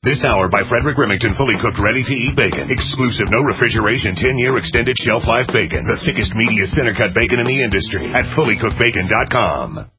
This hour by Frederick Remington, fully cooked, ready-to-eat bacon. Exclusive, no refrigeration, 10-year extended shelf life bacon. The thickest, meatiest center-cut bacon in the industry at fullycookedbacon.com.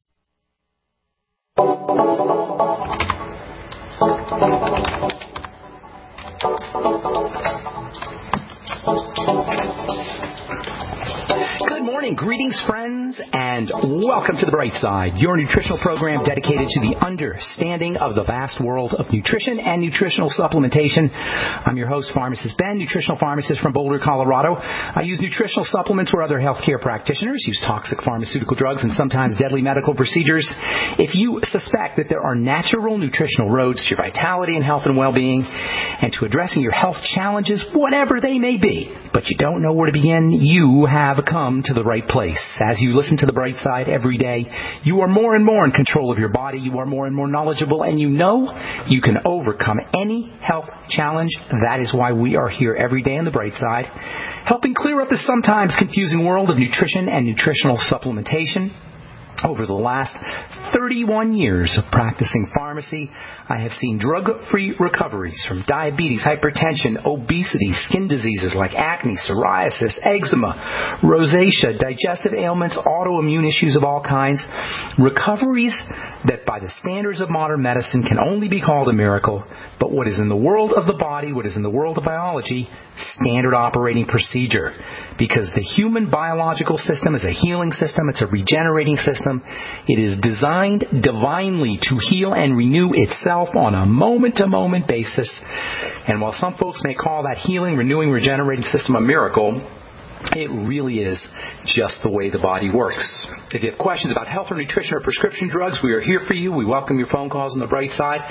Good morning, greetings, friends, and welcome to The Bright Side, your nutritional program dedicated to the understanding of the vast world of nutrition and nutritional supplementation. I'm your host, Pharmacist Ben, nutritional pharmacist from Boulder, Colorado. I use nutritional supplements where other healthcare practitioners use toxic pharmaceutical drugs and sometimes deadly medical procedures. If you suspect that there are natural nutritional roads to your vitality and health and well-being and to addressing your health challenges, whatever they may be, but you don't know where to begin, you have come to the right place. As you listen to The Bright Side every day, you are more and more in control of your body, you are more and more knowledgeable, and you know you can overcome any health challenge. That is why we are here every day on The Bright Side, helping clear up the sometimes confusing world of nutrition and nutritional supplementation. Over the last 31 years of practicing pharmacy, I have seen drug-free recoveries from diabetes, hypertension, obesity, skin diseases like acne, psoriasis, eczema, rosacea, digestive ailments, autoimmune issues of all kinds. Recoveries that by the standards of modern medicine can only be called a miracle, but what is in the world of the body, what is in the world of biology, standard operating procedure. Because the human biological system is a healing system, it's a regenerating system. It is designed divinely to heal and renew itself on a moment-to-moment basis. And while some folks may call that healing, renewing, regenerating system a miracle, it really is just the way the body works. If you have questions about health or nutrition or prescription drugs, we are here for you. We welcome your phone calls on The Bright Side.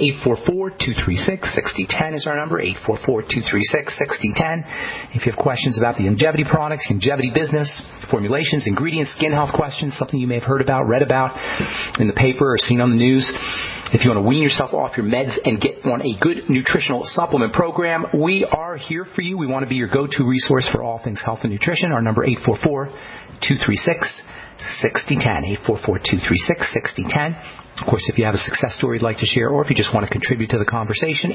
844-236-6010 is our number, 844-236-6010. If you have questions about the longevity products, longevity business, formulations, ingredients, skin health questions, something you may have heard about, read about in the paper or seen on the news, if you want to wean yourself off your meds and get on a good nutritional supplement program, we are here for you. We want to be your go-to resource for all things health and nutrition. Our number, 844-236-6010, 844-236-6010. Of course, if you have a success story you'd like to share or if you just want to contribute to the conversation,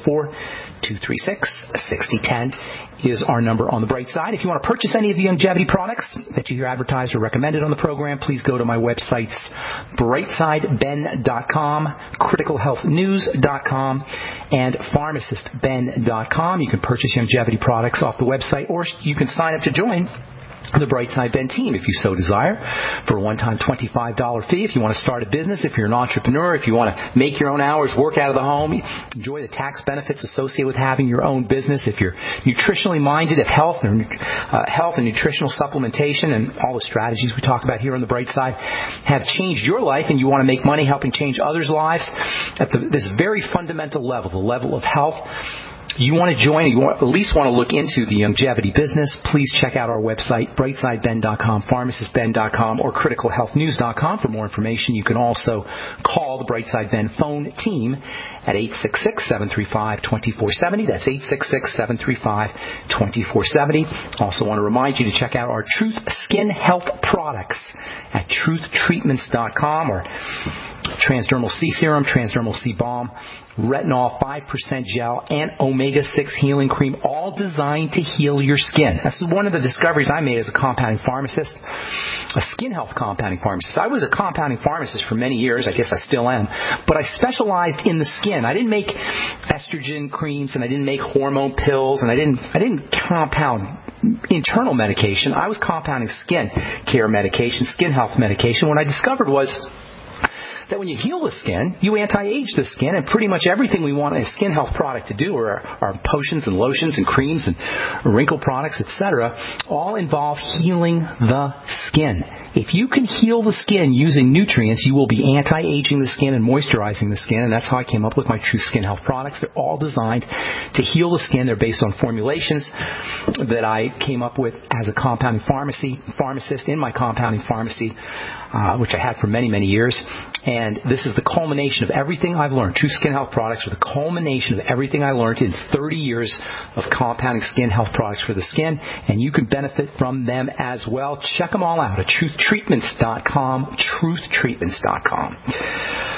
844-236-6010 is our number on The Bright Side. If you want to purchase any of the longevity products that you hear advertised or recommended on the program, please go to my websites, brightsideben.com, criticalhealthnews.com, and pharmacistben.com. You can purchase longevity products off the website, or you can sign up to join the Bright Side Ben team, if you so desire, for a one-time $25 fee. If you want to start a business, if you're an entrepreneur, if you want to make your own hours, work out of the home, enjoy the tax benefits associated with having your own business, if you're nutritionally minded, if health and nutritional supplementation and all the strategies we talk about here on the Bright Side have changed your life and you want to make money helping change others' lives at this very fundamental level, the level of health, you want to join, you at least want to look into the longevity business, please check out our website, brightsideben.com, pharmacistben.com, or criticalhealthnews.com for more information. You can also call the Bright Side Ben phone team at 866-735-2470. That's 866-735-2470. Also want to remind you to check out our Truth Skin Health products at truthtreatments.com, or Transdermal C Serum, Transdermal C Balm, retinol 5% gel, and omega-6 healing cream, all designed to heal your skin. This is one of the discoveries I made as a compounding pharmacist, a skin health compounding pharmacist. I was a compounding pharmacist for many years. I guess I still am. But I specialized in the skin. I didn't make estrogen creams, and I didn't make hormone pills, and I didn't compound internal medication. I was compounding skin care medication, skin health medication. What I discovered was that when you heal the skin, you anti-age the skin, and pretty much everything we want a skin health product to do are potions and lotions and creams and wrinkle products, etc., all involve healing the skin. If you can heal the skin using nutrients, you will be anti-aging the skin and moisturizing the skin, and that's how I came up with my True Skin Health products. They're all designed to heal the skin. They're based on formulations that I came up with as a compounding pharmacist in my compounding pharmacy, which I had for many, many years. And this is the culmination of everything I've learned. True Skin Health products are the culmination of everything I learned in 30 years of compounding skin health products for the skin, and you can benefit from them as well. Check them all out at truthtreatments.com, truthtreatments.com.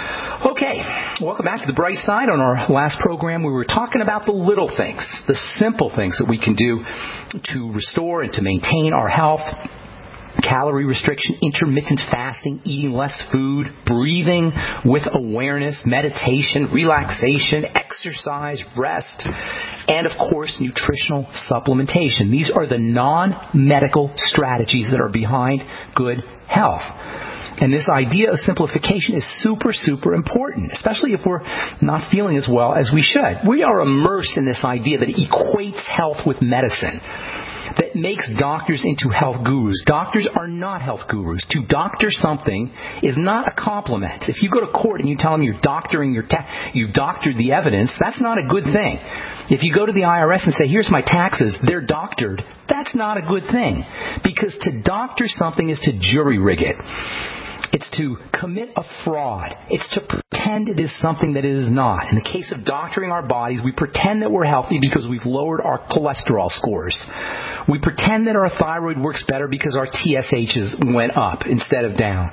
Okay, welcome back to the bright side. On our last program, we were talking about the little things, the simple things that we can do to restore and to maintain our health. Calorie restriction, intermittent fasting, eating less food, breathing with awareness, meditation, relaxation, exercise, rest, and of course, nutritional supplementation. These are the non-medical strategies that are behind good health. And this idea of simplification is super, super important, especially if we're not feeling as well as we should. We are immersed in this idea that equates health with medicine, that makes doctors into health gurus. Doctors are not health gurus. To doctor something is not a compliment. If you go to court and you tell them you're doctoring you've doctored the evidence, that's not a good thing. If you go to the IRS and say, here's my taxes, they're doctored, that's not a good thing. Because to doctor something is to jury rig it. It's to commit a fraud. It's to pretend it is something that it is not. In the case of doctoring our bodies, we pretend that we're healthy because we've lowered our cholesterol scores. We pretend that our thyroid works better because our TSHs went up instead of down.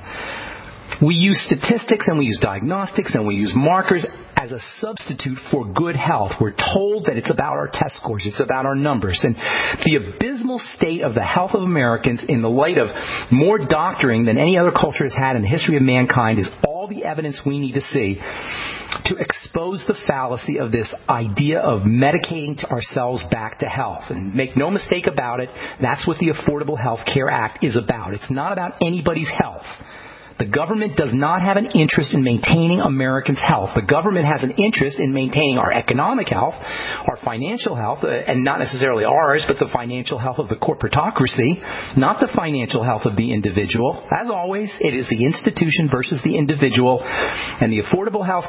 We use statistics and we use diagnostics and we use markers as a substitute for good health. We're told that it's about our test scores. It's about our numbers. And the abysmal state of the health of Americans in the light of more doctoring than any other culture has had in the history of mankind is all the evidence we need to see to expose the fallacy of this idea of medicating ourselves back to health. And make no mistake about it, that's what the Affordable Health Care Act is about. It's not about anybody's health. The government does not have an interest in maintaining Americans' health. The government has an interest in maintaining our economic health, our financial health, and not necessarily ours, but the financial health of the corporatocracy, not the financial health of the individual. As always, it is the institution versus the individual. And the Affordable Health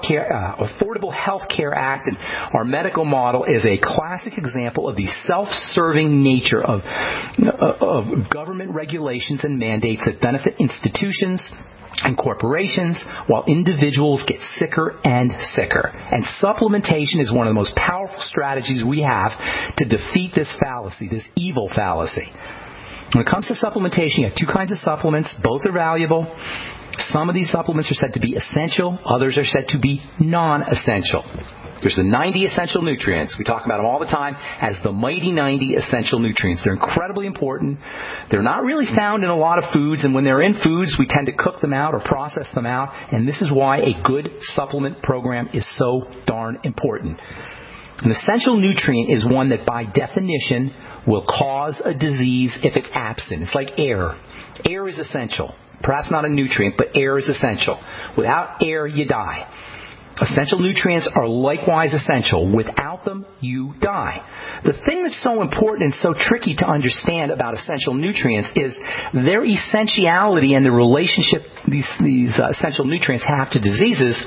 Care Act and our medical model is a classic example of the self-serving nature of government regulations and mandates that benefit institutions and corporations, while individuals get sicker and sicker. And supplementation is one of the most powerful strategies we have to defeat this fallacy, this evil fallacy. When it comes to supplementation, you have two kinds of supplements. Both are valuable. Some of these supplements are said to be essential. Others are said to be non-essential. There's the 90 essential nutrients. We talk about them all the time as the mighty 90 essential nutrients. They're incredibly important. They're not really found in a lot of foods, and when they're in foods, we tend to cook them out or process them out, and this is why a good supplement program is so darn important. An essential nutrient is one that by definition will cause a disease if it's absent. It's like air. Air is essential. Perhaps not a nutrient, but air is essential. Without air, you die. Essential nutrients are likewise essential. Without them, you die. The thing that's so important and so tricky to understand about essential nutrients is their essentiality and the relationship these essential nutrients have to diseases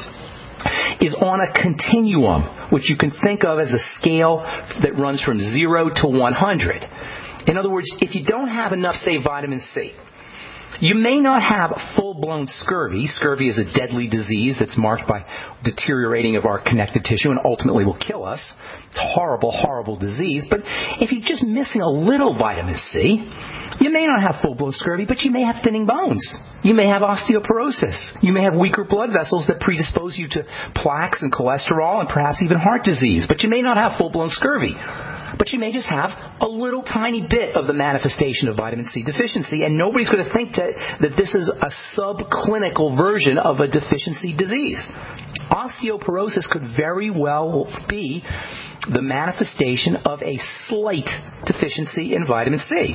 is on a continuum, which you can think of as a scale that runs from 0 to 100. In other words, if you don't have enough, say, vitamin C, you may not have full-blown scurvy. Scurvy is a deadly disease that's marked by deteriorating of our connective tissue and ultimately will kill us. It's a horrible, horrible disease. But if you're just missing a little vitamin C, you may not have full-blown scurvy, but you may have thinning bones. You may have osteoporosis. You may have weaker blood vessels that predispose you to plaques and cholesterol and perhaps even heart disease. But you may not have full-blown scurvy. But you may just have a little tiny bit of the manifestation of vitamin C deficiency, and nobody's going to think that this is a subclinical version of a deficiency disease. Osteoporosis could very well be the manifestation of a slight deficiency in vitamin C.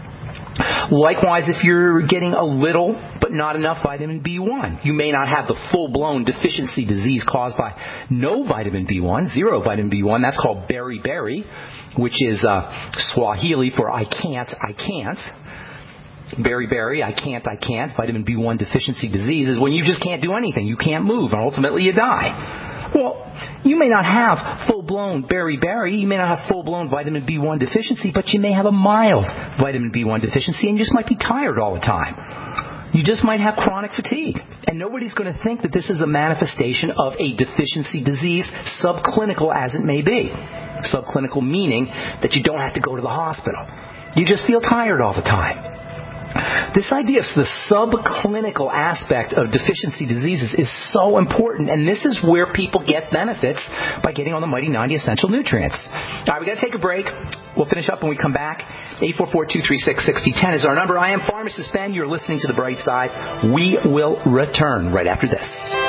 Likewise, if you're getting a little but not enough vitamin B1, you may not have the full-blown deficiency disease caused by no vitamin B1, zero vitamin B1. That's called beriberi, which is Swahili for I can't. Beriberi, I can't. Vitamin B1 deficiency disease is when you just can't do anything. You can't move, and ultimately you die. Well, you may not have full-blown beriberi, you may not have full-blown vitamin B1 deficiency, but you may have a mild vitamin B1 deficiency and you just might be tired all the time. You just might have chronic fatigue. And nobody's going to think that this is a manifestation of a deficiency disease, subclinical as it may be. Subclinical meaning that you don't have to go to the hospital. You just feel tired all the time. This idea of the subclinical aspect of deficiency diseases is so important, and this is where people get benefits by getting on the Mighty 90 Essential Nutrients. All right, we got to take a break. We'll finish up when we come back. 844-236-6010 is our number. I am Pharmacist Ben. You're listening to The Bright Side. We will return right after this.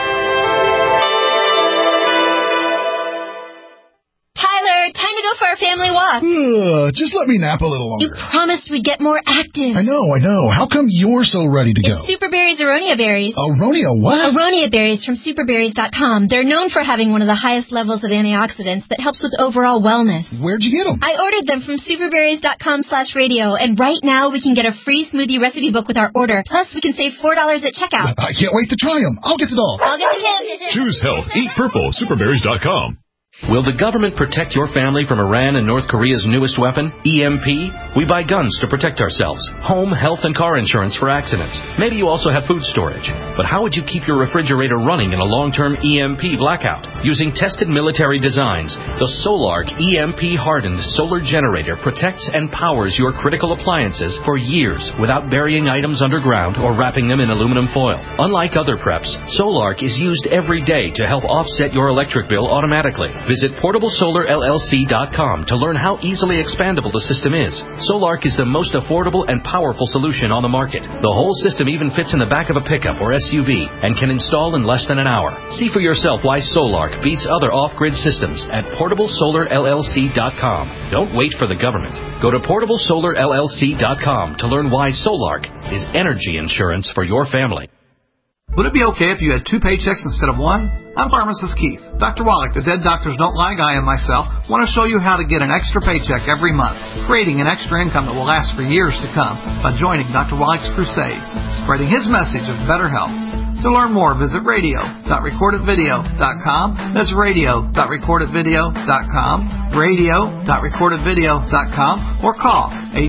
Time to go for our family walk. Just let me nap a little longer. You promised we'd get more active. I know. How come you're so ready to go? It's Superberry's Aronia Berries. Aronia what? Aronia Berries from superberries.com. They're known for having one of the highest levels of antioxidants that helps with overall wellness. Where'd you get them? I ordered them from superberries.com/radio, and right now we can get a free smoothie recipe book with our order. Plus, we can save $4 at checkout. I can't wait to try them. I'll get the dog. I'll get the kid. Choose health. Eat purple. Superberries.com. Will the government protect your family from Iran and North Korea's newest weapon, EMP? We buy guns to protect ourselves, home, health, and car insurance for accidents. Maybe you also have food storage. But how would you keep your refrigerator running in a long-term EMP blackout? Using tested military designs, the Solark EMP-hardened solar generator protects and powers your critical appliances for years without burying items underground or wrapping them in aluminum foil. Unlike other preps, Solark is used every day to help offset your electric bill automatically. Visit PortableSolarLLC.com to learn how easily expandable the system is. Solark is the most affordable and powerful solution on the market. The whole system even fits in the back of a pickup or SUV and can install in less than an hour. See for yourself why Solark beats other off-grid systems at PortableSolarLLC.com. Don't wait for the government. Go to PortableSolarLLC.com to learn why Solark is energy insurance for your family. Would it be okay if you had 2 paychecks instead of 1? I'm Pharmacist Keith. Dr. Wallach, the Dead Doctors Don't Lie guy, and myself want to show you how to get an extra paycheck every month, creating an extra income that will last for years to come by joining Dr. Wallach's crusade, spreading his message of better health. To learn more, visit radio.recordedvideo.com. That's radio.recordedvideo.com, radio.recordedvideo.com, or call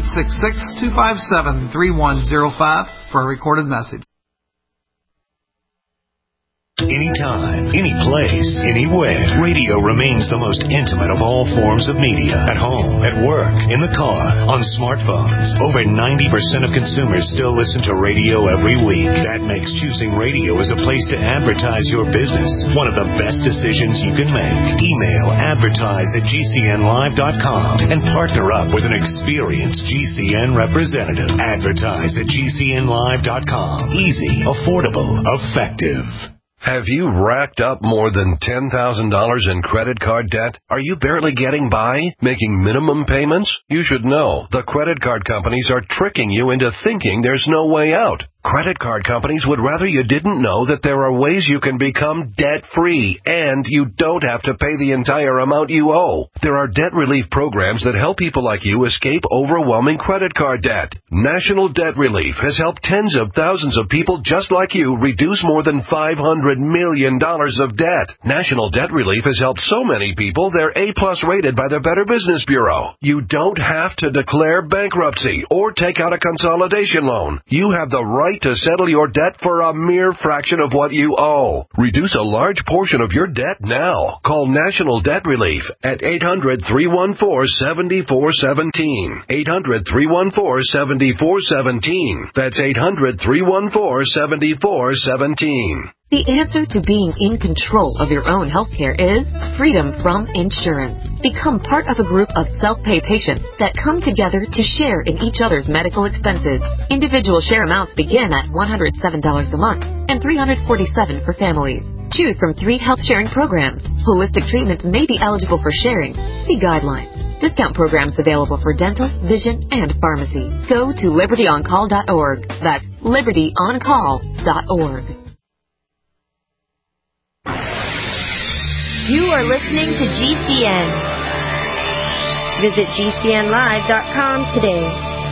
866-257-3105 for a recorded message. Anytime, any place, anywhere, radio remains the most intimate of all forms of media. At home, at work, in the car, on smartphones. Over 90% of consumers still listen to radio every week. That makes choosing radio as a place to advertise your business one of the best decisions you can make. Email advertise@gcnlive.com and partner up with an experienced GCN representative. Advertise at gcnlive.com. Easy, affordable, effective. Have you racked up more than $10,000 in credit card debt? Are you barely getting by, making minimum payments? You should know the credit card companies are tricking you into thinking there's no way out. Credit card companies would rather you didn't know that there are ways you can become debt-free, and you don't have to pay the entire amount you owe. There are debt relief programs that help people like you escape overwhelming credit card debt. National Debt Relief has helped tens of thousands of people just like you reduce more than $500 million of debt. National Debt Relief has helped so many people they're A-plus rated by the Better Business Bureau. You don't have to declare bankruptcy or take out a consolidation loan. You have the right to settle your debt for a mere fraction of what you owe. Reduce a large portion of your debt now. Call National Debt Relief at 800-314-7417. 800-314-7417. That's 800-314-7417. The answer to being in control of your own healthcare is freedom from insurance. Become part of a group of self-pay patients that come together to share in each other's medical expenses. Individual share amounts begin at $107 a month and $347 for families. Choose from 3 health-sharing programs. Holistic treatments may be eligible for sharing. See guidelines. Discount programs available for dental, vision, and pharmacy. Go to libertyoncall.org. That's libertyoncall.org. You are listening to GCN. Visit GCNlive.com today.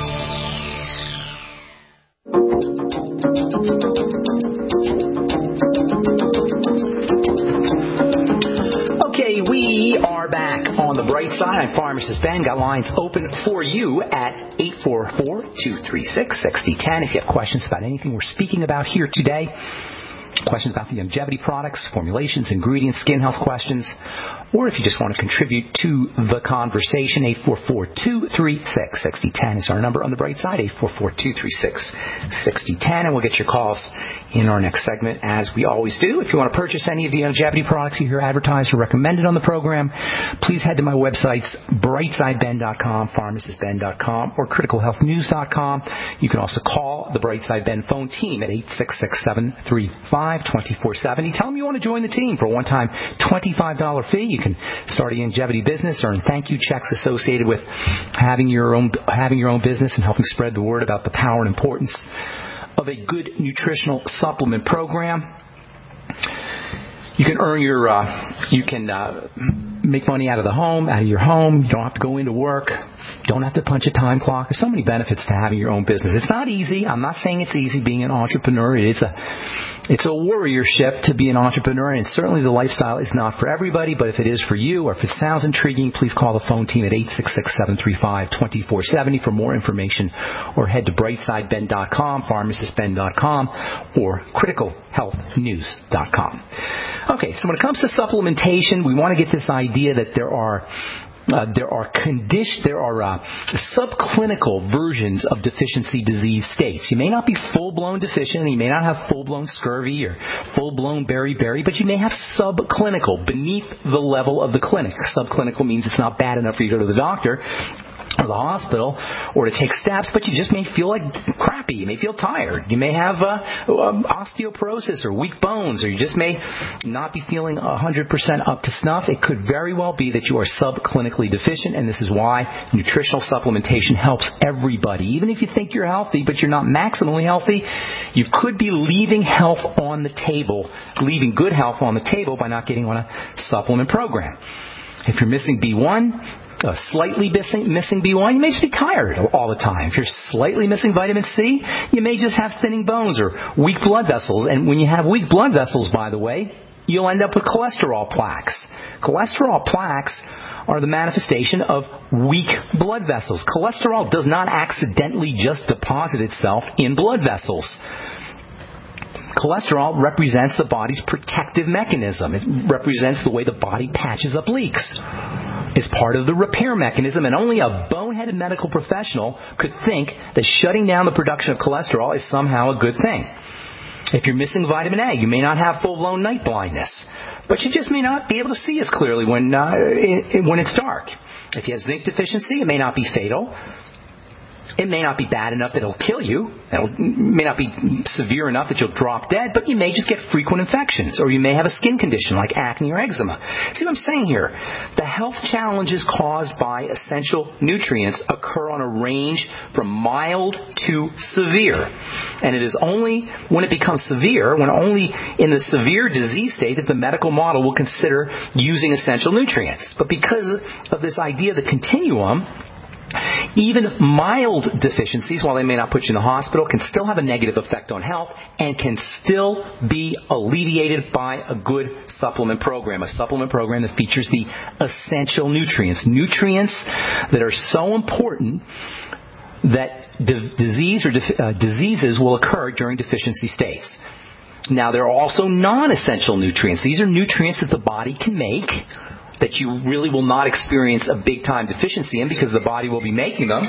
Okay, we are back on the bright side. I'm Pharmacist Ben. Got lines open for you at 844-236-6010. If you have questions about anything we're speaking about here today, questions about the Youngevity products, formulations, ingredients, skin health questions, or if you just want to contribute to the conversation, 844-236-6010 is our number on the bright side, 844-236-6010, and we'll get your calls in our next segment, as we always do. If you want to purchase any of the Youngevity products you hear advertised or recommended on the program, please head to my websites, brightsideben.com, pharmacistben.com, or criticalhealthnews.com. You can also call the Brightside Ben phone team at 866-735-2470. Tell them you want to join the team for a one-time $25 fee. You can start a Youngevity business, earn thank you checks associated with having your own business and helping spread the word about the power and importance of a good nutritional supplement program. You can earn make money out of your home. You don't have to go into work. You don't have to punch a time clock. There's so many benefits to having your own business. It's not easy. I'm not saying it's easy being an entrepreneur. It's a warriorship to be an entrepreneur, and certainly the lifestyle is not for everybody, but if it is for you, or if it sounds intriguing, please call the phone team at 866-735-2470 for more information, or head to brightsideben.com, pharmacistben.com, or criticalhealthnews.com. Okay, so when it comes to supplementation, we want to get this idea that there are subclinical versions of deficiency disease states. You may not be full-blown deficient, you may not have full-blown scurvy or full-blown beriberi, but you may have subclinical, beneath the level of the clinic. Subclinical means it's not bad enough for you to go to the doctor or the hospital or to take steps, but you just may feel like crappy. You may feel tired. You may have osteoporosis or weak bones, or you just may not be feeling 100% up to snuff. It could very well be that you are subclinically deficient, and this is why nutritional supplementation helps everybody. Even if you think you're healthy, but you're not maximally healthy, you could be leaving health on the table, leaving good health on the table by not getting on a supplement program. If you're missing B1, slightly missing B1, you may just be tired all the time. If you're slightly missing vitamin C, you may just have thinning bones or weak blood vessels. And when you have weak blood vessels, by the way, you'll end up with cholesterol plaques. Cholesterol plaques are the manifestation of weak blood vessels. Cholesterol does not accidentally just deposit itself in blood vessels. Cholesterol represents the body's protective mechanism. It represents the way the body patches up leaks. It's part of the repair mechanism, and only a boneheaded medical professional could think that shutting down the production of cholesterol is somehow a good thing. If you're missing vitamin A, you may not have full-blown night blindness, but you just may not be able to see as clearly when it's dark. If you have zinc deficiency, it may not be fatal. It may not be bad enough that it'll kill you. It may not be severe enough that you'll drop dead, but you may just get frequent infections, or you may have a skin condition like acne or eczema. See what I'm saying here? The health challenges caused by essential nutrients occur on a range from mild to severe. And it is only when it becomes severe, when only in the severe disease state, that the medical model will consider using essential nutrients. But because of this idea of the continuum, even mild deficiencies, while they may not put you in the hospital, can still have a negative effect on health and can still be alleviated by a good supplement program. A supplement program that features the essential nutrients. Nutrients that are so important that diseases will occur during deficiency states. Now, there are also non-essential nutrients. These are nutrients that the body can make, that you really will not experience a big-time deficiency in because the body will be making them.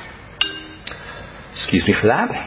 Excuse me for that.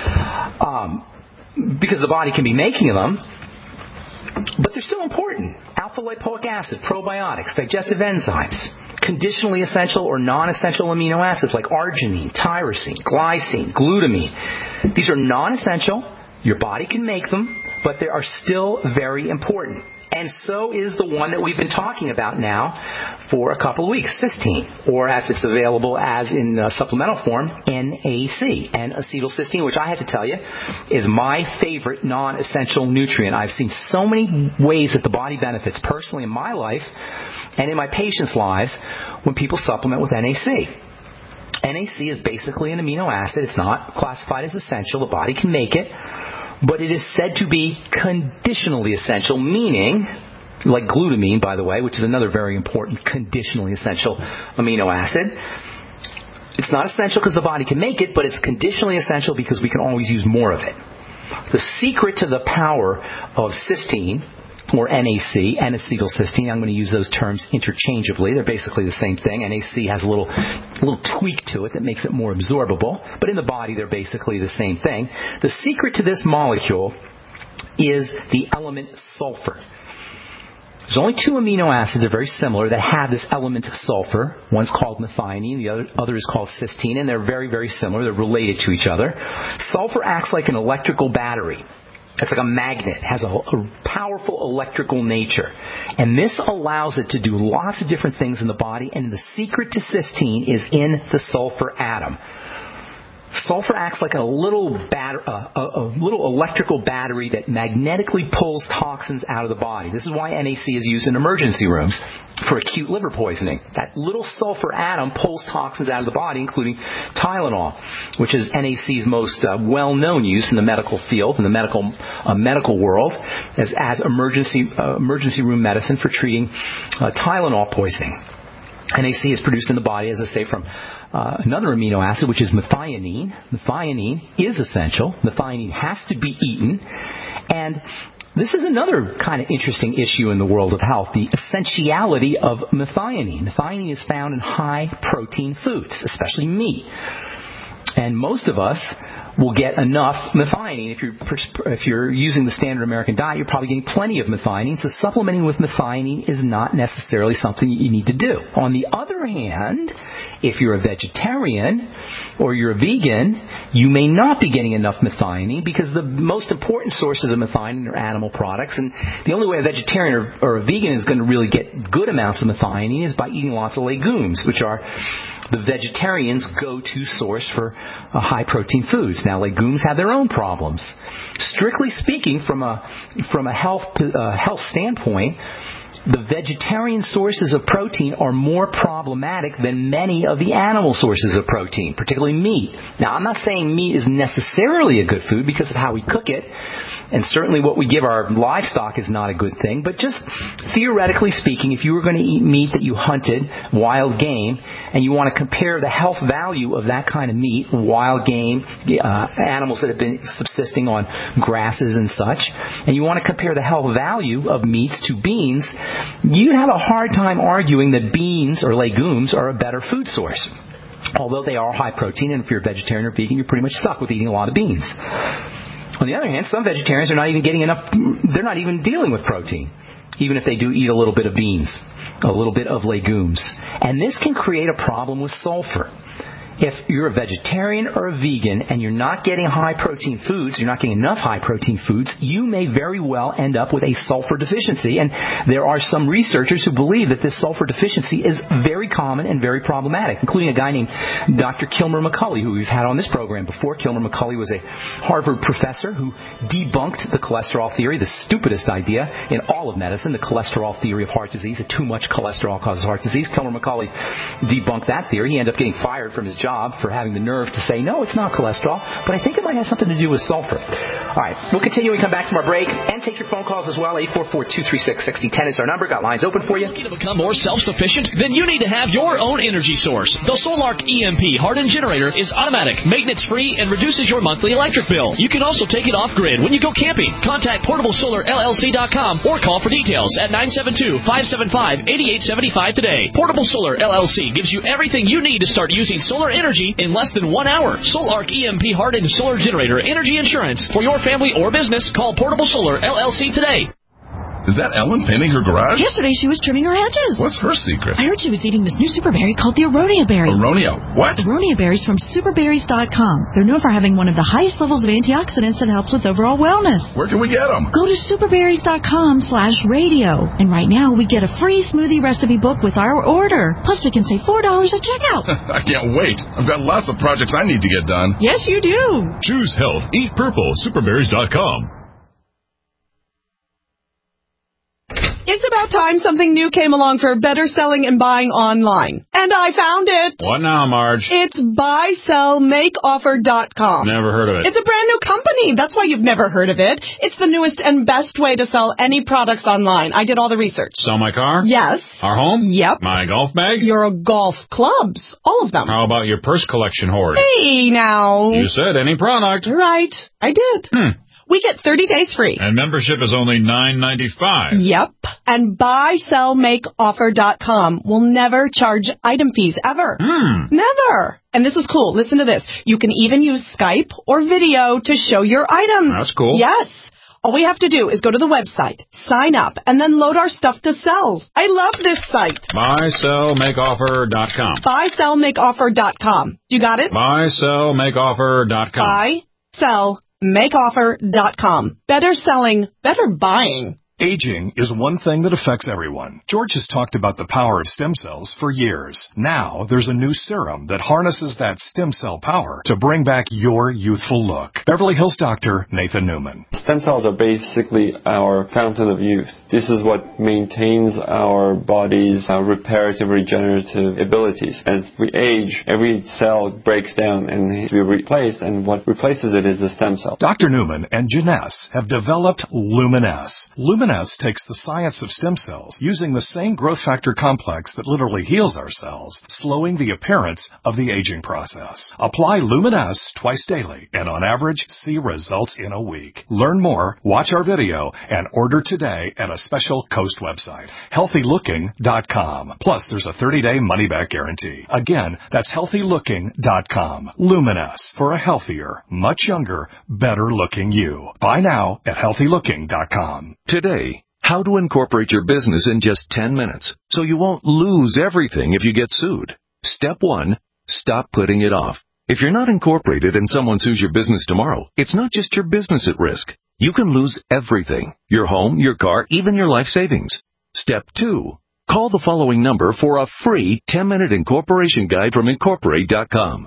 Because the body can be making them, but they're still important. Alpha-lipoic acid, probiotics, digestive enzymes, conditionally essential or non-essential amino acids like arginine, tyrosine, glycine, glutamine. These are non-essential. Your body can make them, but they are still very important. And so is the one that we've been talking about now for a couple of weeks, cysteine, or as it's available as in supplemental form, NAC, N-acetylcysteine, which I have to tell you is my favorite non-essential nutrient. I've seen so many ways that the body benefits personally in my life and in my patients' lives when people supplement with NAC. NAC is basically an amino acid. It's not classified as essential. The body can make it. But it is said to be conditionally essential, meaning, like glutamine, by the way, which is another very important conditionally essential amino acid. It's not essential because the body can make it, but it's conditionally essential because we can always use more of it. The secret to the power of cysteine, or NAC, N-acetylcysteine, I'm going to use those terms interchangeably. They're basically the same thing. NAC has a little tweak to it that makes it more absorbable, but in the body they're basically the same thing. The secret to this molecule is the element sulfur. There's only 2 amino acids that are very similar that have this element sulfur. One's called methionine, the other is called cysteine, and they're very, very similar. They're related to each other. Sulfur acts like an electrical battery. It's like a magnet. It has a powerful electrical nature. And this allows it to do lots of different things in the body, and the secret to cysteine is in the sulfur atom. Sulfur acts like a little electrical battery that magnetically pulls toxins out of the body. This is why NAC is used in emergency rooms for acute liver poisoning. That little sulfur atom pulls toxins out of the body, including Tylenol, which is NAC's most well-known use in the medical field, in the medical world, as emergency room medicine for treating Tylenol poisoning. NAC is produced in the body, as I say, from another amino acid, which is methionine. Methionine is essential. Methionine has to be eaten. And this is another kind of interesting issue in the world of health, the essentiality of methionine. Methionine is found in high-protein foods, especially meat. And most of us will get enough methionine. If you're using the standard American diet, you're probably getting plenty of methionine. So supplementing with methionine is not necessarily something you need to do. On the other hand, if you're a vegetarian or you're a vegan, you may not be getting enough methionine because the most important sources of methionine are animal products. And the only way a vegetarian or a vegan is going to really get good amounts of methionine is by eating lots of legumes, which are the vegetarian's go-to source for high-protein foods. Now, legumes have their own problems. Strictly speaking, from a health standpoint, the vegetarian sources of protein are more problematic than many of the animal sources of protein, particularly meat. Now, I'm not saying meat is necessarily a good food because of how we cook it, and certainly what we give our livestock is not a good thing, but just theoretically speaking, if you were going to eat meat that you hunted, wild game, and you want to compare the health value of that kind of meat, wild game, animals that have been subsisting on grasses and such, and you want to compare the health value of meats to beans, you'd have a hard time arguing that beans or legumes are a better food source. Although they are high protein, and if you're a vegetarian or vegan, you're pretty much stuck with eating a lot of beans. On the other hand, some vegetarians are not even getting enough, they're not even dealing with protein, even if they do eat a little bit of beans, a little bit of legumes. And this can create a problem with sulfur. If you're a vegetarian or a vegan and you're not getting high-protein foods, you're not getting enough high-protein foods, you may very well end up with a sulfur deficiency. And there are some researchers who believe that this sulfur deficiency is very common and very problematic, including a guy named Dr. Kilmer McCulley, who we've had on this program before. Kilmer McCulley was a Harvard professor who debunked the cholesterol theory, the stupidest idea in all of medicine, the cholesterol theory of heart disease, that too much cholesterol causes heart disease. Kilmer McCulley debunked that theory. He ended up getting fired from his job for having the nerve to say, no, it's not cholesterol, but I think it might have something to do with sulfur. All right, we'll continue when we come back from our break and take your phone calls as well. 844-236-6010 is our number. Got lines open for you. Looking to become more self-sufficient? Then you need to have your own energy source. The SolarArc EMP Hardened Generator is automatic, maintenance-free, and reduces your monthly electric bill. You can also take it off-grid when you go camping. Contact PortableSolarLLC.com or call for details at 972-575-8875 today. Portable Solar LLC gives you everything you need to start using solar energy in less than 1 hour. SolarArc EMP Hardened Solar Generator Energy Insurance. For your family or business, call Portable Solar LLC today. Is that Ellen painting her garage? Yesterday she was trimming her hedges. What's her secret? I heard she was eating this new super berry called the Aronia berry. Aronia? What? Aronia berries from superberries.com. They're known for having one of the highest levels of antioxidants that helps with overall wellness. Where can we get them? Go to superberries.com/radio. And right now we get a free smoothie recipe book with our order. Plus we can save $4 at checkout. I can't wait. I've got lots of projects I need to get done. Yes, you do. Choose health. Eat purple. Superberries.com. It's about time something new came along for better selling and buying online. And I found it. What now, Marge? It's buysellmakeoffer.com. Never heard of it. It's a brand new company. That's why you've never heard of it. It's the newest and best way to sell any products online. I did all the research. Sell my car? Yes. Our home? Yep. My golf bag? Your golf clubs. All of them. How about your purse collection hoard? Hey, now. You said any product. Right. I did. We get 30 days free. And membership is only $9.95. Yep. And buysellmakeoffer.com will never charge item fees, ever. Never. And this is cool. Listen to this. You can even use Skype or video to show your items. That's cool. Yes. All we have to do is go to the website, sign up, and then load our stuff to sell. I love this site. buysellmakeoffer.com. buysellmakeoffer.com. You got it? buysellmakeoffer.com. buysellmakeoffer.com. Better selling, better buying. Aging is one thing that affects everyone. George has talked about the power of stem cells for years. Now, there's a new serum that harnesses that stem cell power to bring back your youthful look. Beverly Hills doctor Nathan Newman. Stem cells are basically our fountain of youth. This is what maintains our body's reparative, regenerative abilities. As we age, every cell breaks down and needs to be replaced, and what replaces it is the stem cell. Dr. Newman and Janess have developed Luminesce. Luminesce takes the science of stem cells using the same growth factor complex that literally heals our cells, slowing the appearance of the aging process. Apply Luminesce twice daily and on average see results in a week. Learn more, watch our video, and order today at a special Coast website, healthylooking.com. Plus, there's a 30-day money-back guarantee. Again, that's healthylooking.com. Luminesce, for a healthier, much younger, better-looking you. Buy now at healthylooking.com. Today, how to incorporate your business in just 10 minutes so you won't lose everything if you get sued. Step 1, stop putting it off. If you're not incorporated and someone sues your business tomorrow, it's not just your business at risk. You can lose everything: your home, your car, even your life savings. Step 2, call the following number for a free 10-minute incorporation guide from Incorporate.com.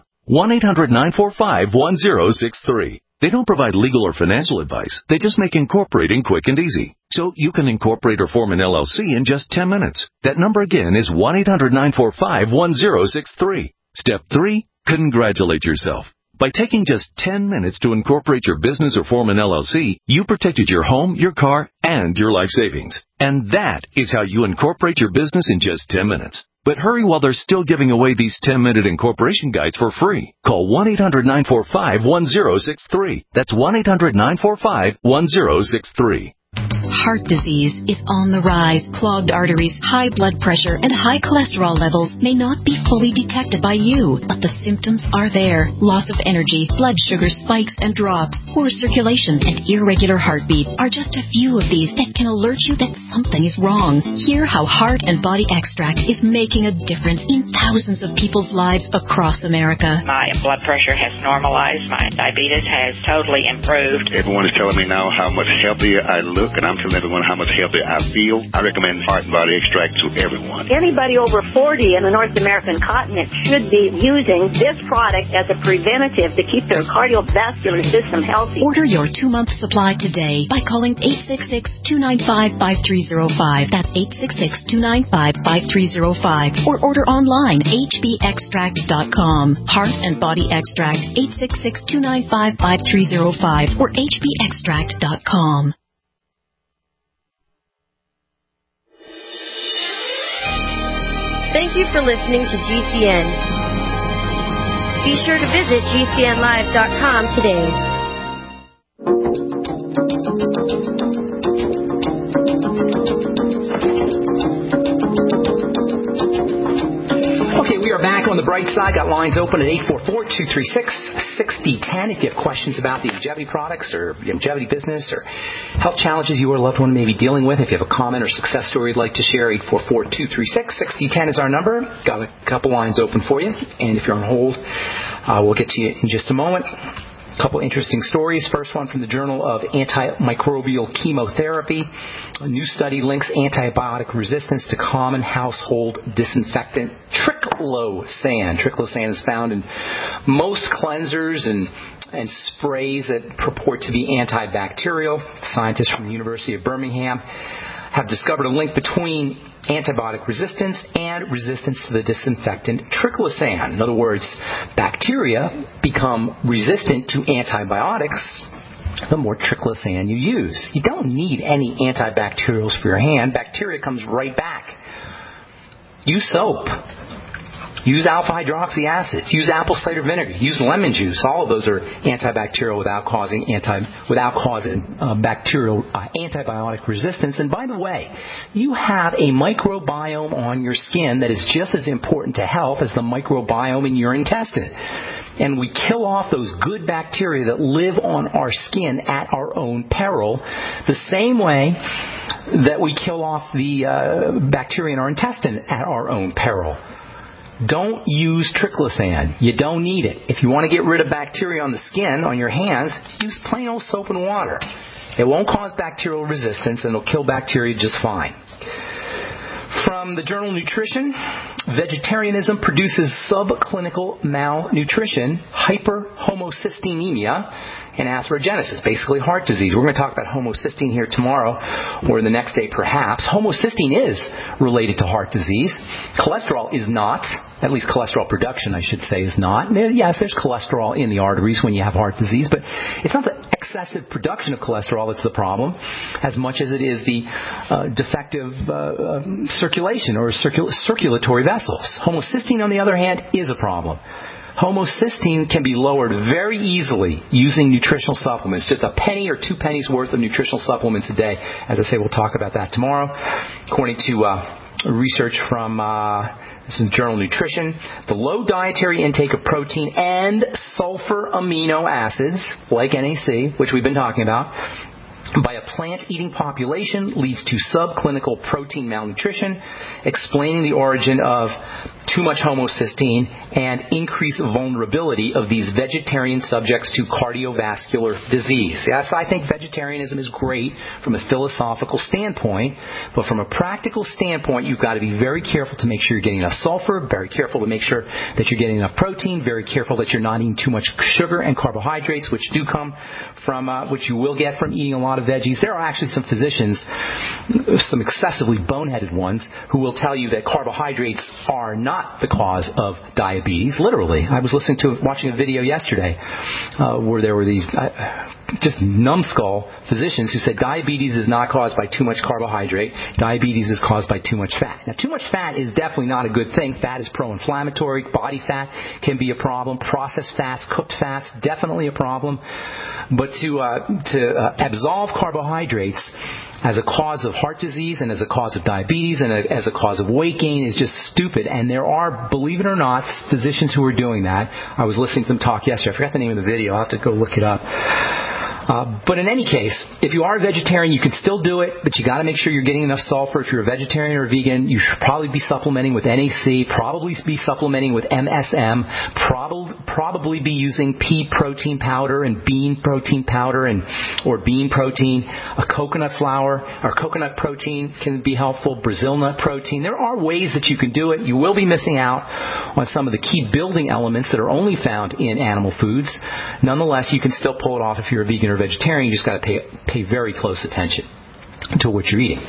1-800-945-1063. They don't provide legal or financial advice. They just make incorporating quick and easy. So you can incorporate or form an LLC in just 10 minutes. That number again is 1-800-945-1063. Step 3, congratulate yourself. By taking just 10 minutes to incorporate your business or form an LLC, you protected your home, your car, and your life savings. And that is how you incorporate your business in just 10 minutes. But hurry while they're still giving away these 10-minute incorporation guides for free. Call 1-800-945-1063. That's 1-800-945-1063. Heart disease is on the rise. Clogged arteries, high blood pressure, and high cholesterol levels may not be fully detected by you, but the symptoms are there. Loss of energy, blood sugar spikes and drops, poor circulation, and irregular heartbeat are just a few of these that can alert you that something is wrong. Hear how Heart and Body Extract is making a difference in thousands of people's lives across America. My blood pressure has normalized. My diabetes has totally improved. Everyone is telling me now how much healthier I look, and I'm telling everyone how much healthier I feel. I recommend Heart and Body Extract to everyone. Anybody over 40 in the North American continent should be using this product as a preventative to keep their cardiovascular system healthy. Order your 2-month supply today by calling 866-295-5305. That's 866-295-5305. Or order online, hbextract.com. Heart and Body Extract, 866-295-5305 or hbextract.com. Thank you for listening to GCN. Be sure to visit GCNlive.com today. Okay, we are back on the bright side. Got lines open at 844-236-6010. If you have questions about the longevity products or longevity business or health challenges you or a loved one may be dealing with, if you have a comment or success story you'd like to share, 844-236-6010 is our number. Got a couple lines open for you. And if you're on hold, we'll get to you in just a moment. A couple interesting stories. First one from the Journal of Antimicrobial Chemotherapy. A new study links antibiotic resistance to common household disinfectant triclosan. Triclosan is found in most cleansers and sprays that purport to be antibacterial. Scientists from the University of Birmingham have discovered a link between antibiotic resistance and resistance to the disinfectant triclosan. In other words, bacteria become resistant to antibiotics the more triclosan you use. You don't need any antibacterials for your hand. Bacteria comes right back. Use soap. Use alpha-hydroxy acids. Use apple cider vinegar. Use lemon juice. All of those are antibacterial without causing bacterial antibiotic resistance. And by the way, you have a microbiome on your skin that is just as important to health as the microbiome in your intestine. And we kill off those good bacteria that live on our skin at our own peril, the same way that we kill off the bacteria in our intestine at our own peril. Don't use triclosan. You don't need it. If you want to get rid of bacteria on the skin, on your hands, use plain old soap and water. It won't cause bacterial resistance, and it'll kill bacteria just fine. From the journal Nutrition, vegetarianism produces subclinical malnutrition, hyperhomocystinemia, and atherogenesis, basically heart disease. We're going to talk about homocysteine here tomorrow or the next day perhaps. Homocysteine is related to heart disease. Cholesterol is not. At least cholesterol production, I should say, is not. Yes, there's cholesterol in the arteries when you have heart disease, but it's not the excessive production of cholesterol that's the problem as much as it is the defective circulation or circulatory vessels. Homocysteine, on the other hand, is a problem. Homocysteine can be lowered very easily using nutritional supplements. Just a penny or 2 pennies worth of nutritional supplements a day. As I say, we'll talk about that tomorrow. According to research from this is Journal Nutrition, the low dietary intake of protein and sulfur amino acids, like NAC, which we've been talking about, by a plant-eating population leads to subclinical protein malnutrition, explaining the origin of too much homocysteine and increased vulnerability of these vegetarian subjects to cardiovascular disease. Yes, I think vegetarianism is great from a philosophical standpoint, but from a practical standpoint, you've got to be very careful to make sure you're getting enough sulfur, very careful to make sure that you're getting enough protein, very careful that you're not eating too much sugar and carbohydrates, which do come from, which you will get from eating a lot of veggies. There are actually some physicians, some excessively boneheaded ones, who will tell you that carbohydrates are not the cause of diabetes. Literally, I was watching a video yesterday where there were these just numbskull physicians who said diabetes is not caused by too much carbohydrate. Diabetes is caused by too much fat. Now, too much fat is definitely not a good thing. Fat is pro-inflammatory. Body fat can be a problem. Processed fats, cooked fats, definitely a problem. But to absolve carbohydrates as a cause of heart disease and as a cause of diabetes and as a cause of weight gain is just stupid. And there are, believe it or not, physicians who are doing that. I was listening to them talk yesterday. I forgot the name of the video. I'll have to go look it up. But in any case, if you are a vegetarian, you can still do it, but you got to make sure you're getting enough sulfur. If you're a vegetarian or a vegan, you should probably be supplementing with NAC, probably be supplementing with MSM, probably be using pea protein powder and bean protein powder or bean protein. A coconut flour or coconut protein can be helpful. Brazil nut protein. There are ways that you can do it. You will be missing out on some of the key building elements that are only found in animal foods. Nonetheless, you can still pull it off if you're a vegan or vegetarian. You just got to pay very close attention to what you're eating.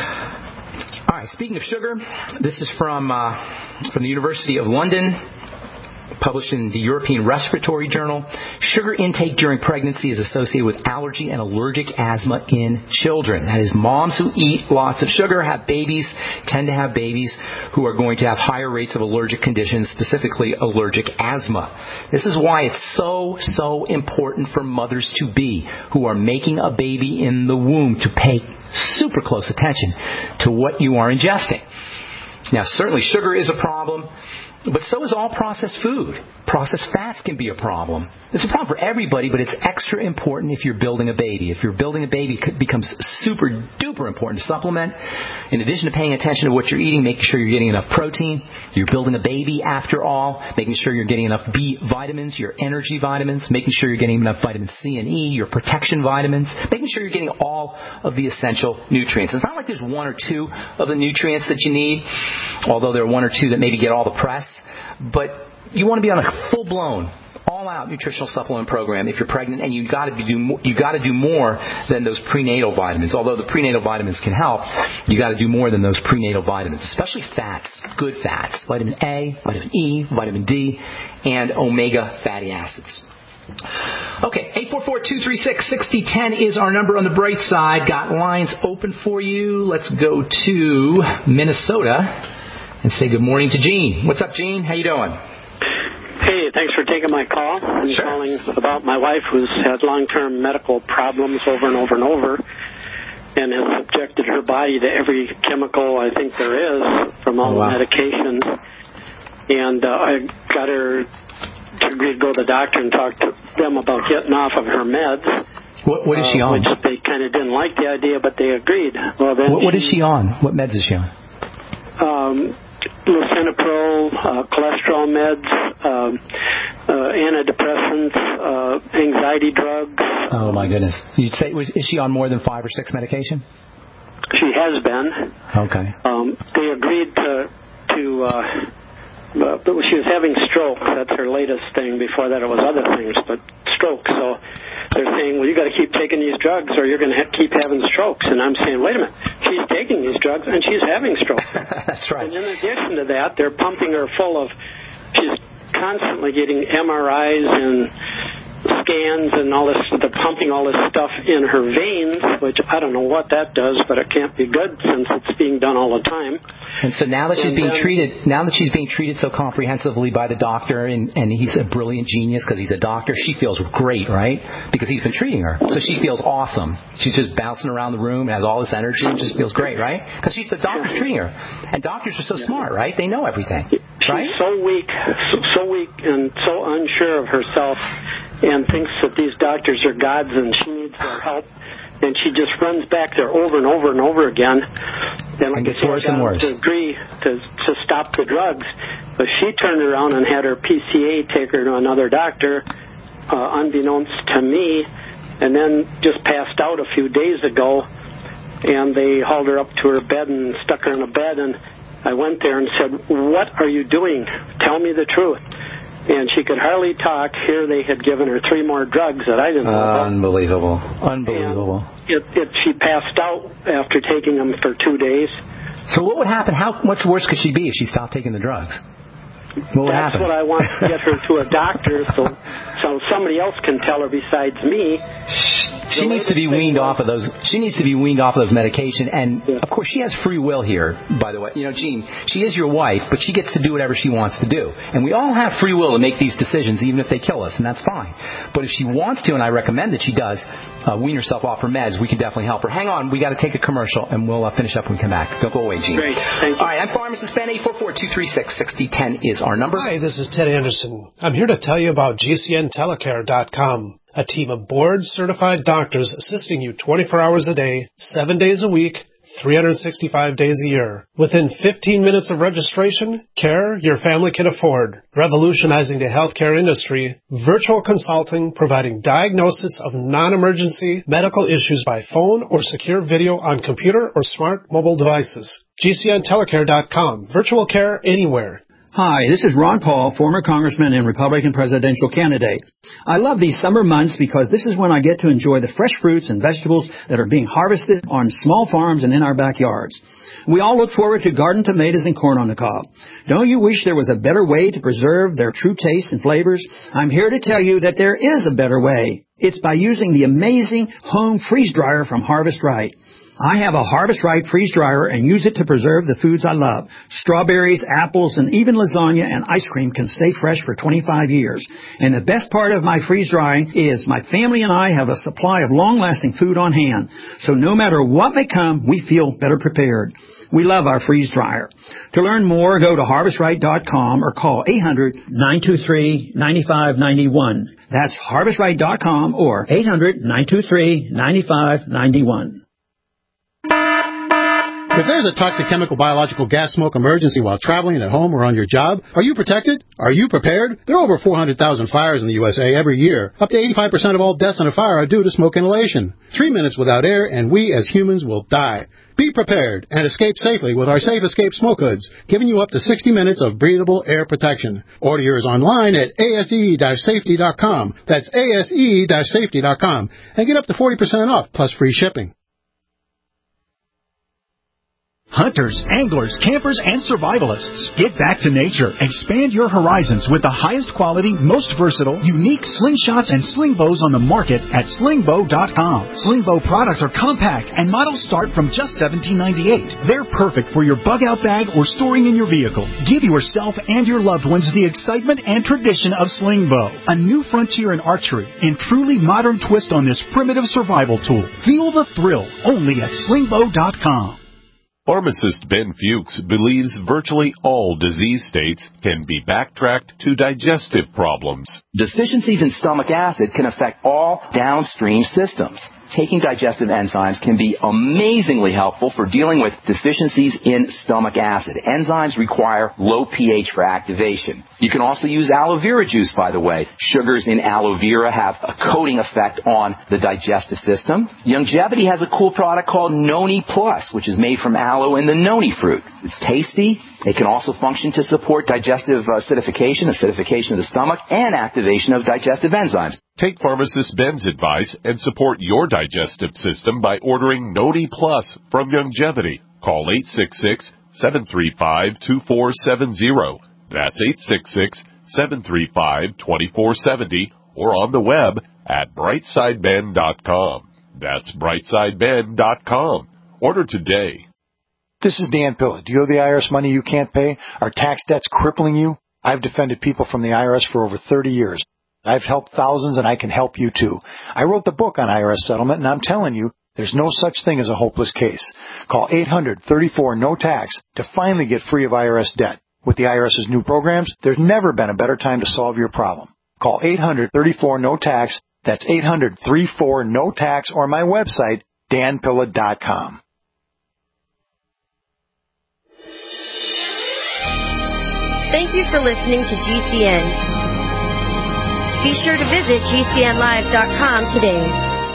All right, speaking of sugar, this is from the University of London, published in the European Respiratory Journal. Sugar intake during pregnancy is associated with allergy and allergic asthma in children. That is, moms who eat lots of sugar tend to have babies who are going to have higher rates of allergic conditions, specifically allergic asthma. This is why it's so important for mothers-to-be who are making a baby in the womb to pay super close attention to what you are ingesting. Now, certainly sugar is a problem, but so is all processed food. Processed fats can be a problem. It's a problem for everybody, but it's extra important if you're building a baby. If you're building a baby, it becomes super duper important to supplement. In addition to paying attention to what you're eating, making sure you're getting enough protein. You're building a baby after all. Making sure you're getting enough B vitamins, your energy vitamins. Making sure you're getting enough vitamin C and E, your protection vitamins. Making sure you're getting all of the essential nutrients. It's not like there's one or two of the nutrients that you need, although there are one or two that maybe get all the press. But you want to be on a full-blown, all-out nutritional supplement program if you're pregnant, and you got to do more than those prenatal vitamins. Although the prenatal vitamins can help, you got to do more than those prenatal vitamins, especially fats, good fats, vitamin A, vitamin E, vitamin D, and omega fatty acids. Okay, 844-236-6010 is our number on the bright side. Got lines open for you. Let's go to Minnesota. and say good morning to Gene. What's up, Gene? How you doing? Hey, thanks for taking my call. I'm calling about my wife who's had long-term medical problems over and over and over and has subjected her body to every chemical I think there is from all the medications. And I got her to agree to go to the doctor and talk to them about getting off of her meds. What is she on? Which they kind of didn't like the idea, but they agreed. Well, then what is she on? What meds is she on? Lisinopril, cholesterol meds, antidepressants, anxiety drugs. Oh, my goodness. You'd say, is she on more than 5 or 6 medication? She has been. Okay. They agreed to but she was having stroke. That's her latest thing. Before that, it was other things, but stroke. So they're saying, well, you got to keep taking these drugs or you're going to keep having strokes. And I'm saying, wait a minute. She's taking these drugs and she's having strokes. That's right. And in addition to that, they're pumping her full of, she's constantly getting MRIs and scans and all this. They're pumping all this stuff in her veins, which I don't know what that does, but it can't be good since it's being done all the time. And so now that she's being treated so comprehensively by the doctor, and he's a brilliant genius because he's a doctor, she feels great, right? Because he's been treating her. So she feels awesome. She's just bouncing around the room and has all this energy and just feels great, right? Because the doctor's treating her. And doctors are so smart, right? They know everything, right? She's so weak and so unsure of herself and thinks that these doctors are gods and she needs their help. And she just runs back there over and over and over again. And gets worse and worse. To agree to stop the drugs. But she turned around and had her PCA take her to another doctor, unbeknownst to me, and then just passed out a few days ago. And they hauled her up to her bed and stuck her in a bed. And I went there and said, what are you doing? Tell me the truth. And she could hardly talk. Here they had given her 3 more drugs that I didn't know about. Unbelievable. She passed out after taking them for 2 days. So what would happen? How much worse could she be if she stopped taking the drugs? What would happen? That's what I want to get her to a doctor so somebody else can tell her besides me. She needs to be weaned off of those. She needs to be weaned off of those medication, and of course, she has free will here. By the way, Gene, she is your wife, but she gets to do whatever she wants to do, and we all have free will to make these decisions, even if they kill us, and that's fine. But if she wants to, and I recommend that she does, wean herself off her meds, we can definitely help her. Hang on, we got to take a commercial, and we'll finish up when we come back. Don't go away, Gene. Great, thank you. All right, I'm Pharmacist Ben. 844-236-6010 is our number. Hi, this is Ted Anderson. I'm here to tell you about GCNtelecare.com. A team of board-certified doctors assisting you 24 hours a day, 7 days a week, 365 days a year. Within 15 minutes of registration, care your family can afford. Revolutionizing the healthcare industry, virtual consulting providing diagnosis of non-emergency medical issues by phone or secure video on computer or smart mobile devices. GCNtelecare.com. Virtual care anywhere. Hi, this is Ron Paul, former congressman and Republican presidential candidate. I love these summer months because this is when I get to enjoy the fresh fruits and vegetables that are being harvested on small farms and in our backyards. We all look forward to garden tomatoes and corn on the cob. Don't you wish there was a better way to preserve their true tastes and flavors? I'm here to tell you that there is a better way. It's by using the amazing home freeze dryer from Harvest Right. I have a Harvest Right freeze dryer and use it to preserve the foods I love. Strawberries, apples, and even lasagna and ice cream can stay fresh for 25 years. And the best part of my freeze drying is my family and I have a supply of long-lasting food on hand. So no matter what may come, we feel better prepared. We love our freeze dryer. To learn more, go to harvestright.com or call 800-923-9591. That's harvestright.com or 800-923-9591. If there's a toxic chemical, biological, gas, smoke emergency while traveling at home or on your job, are you protected? Are you prepared? There are over 400,000 fires in the USA every year. Up to 85% of all deaths in a fire are due to smoke inhalation. 3 minutes without air and we as humans will die. Be prepared and escape safely with our Safe Escape smoke hoods, giving you up to 60 minutes of breathable air protection. Order yours online at ase-safety.com. That's ase-safety.com. And get up to 40% off plus free shipping. Hunters, anglers, campers, and survivalists. Get back to nature. Expand your horizons with the highest quality, most versatile, unique slingshots and sling bows on the market at slingbow.com. Slingbow products are compact and models start from just $17.98. They're perfect for your bug-out bag or storing in your vehicle. Give yourself and your loved ones the excitement and tradition of Slingbow, a new frontier in archery and truly modern twist on this primitive survival tool. Feel the thrill only at slingbow.com. Pharmacist Ben Fuchs believes virtually all disease states can be backtracked to digestive problems. Deficiencies in stomach acid can affect all downstream systems. Taking digestive enzymes can be amazingly helpful for dealing with deficiencies in stomach acid. Enzymes require low pH for activation. You can also use aloe vera juice, by the way. Sugars in aloe vera have a coating effect on the digestive system. Youngevity has a cool product called Noni Plus, which is made from aloe and the noni fruit. It's tasty. It can also function to support digestive acidification of the stomach, and activation of digestive enzymes. Take Pharmacist Ben's advice and support your digestive system by ordering Noni Plus from Youngevity. Call 866-735-2470. That's 866-735-2470, or on the web at brightsideben.com. That's brightsideben.com. Order today. This is Dan Pilla. Do you owe the IRS money you can't pay? Are tax debts crippling you? I've defended people from the IRS for over 30 years. I've helped thousands, and I can help you too. I wrote the book on IRS settlement, and I'm telling you, there's no such thing as a hopeless case. Call 800-34-NO-TAX to finally get free of IRS debt. With the IRS's new programs, there's never been a better time to solve your problem. Call 800-34-NO-TAX. That's 800-34-NO-TAX, or my website, danpilla.com. Thank you for listening to GCN. Be sure to visit GCNlive.com today.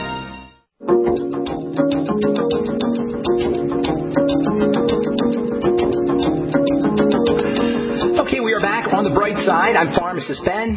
Okay, we are back on the bright side. I'm Pharmacist Ben.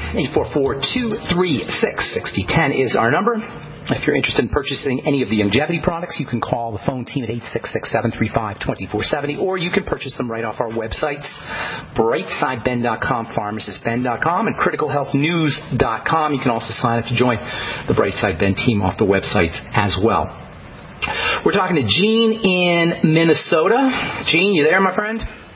844-236-6010 is our number. If you're interested in purchasing any of the Youngevity products, you can call the phone team at 866-735-2470, or you can purchase them right off our websites, brightsideben.com, pharmacistben.com, and criticalhealthnews.com. You can also sign up to join the Brightside Ben team off the websites as well. We're talking to Gene in Minnesota. Gene, you there, my friend?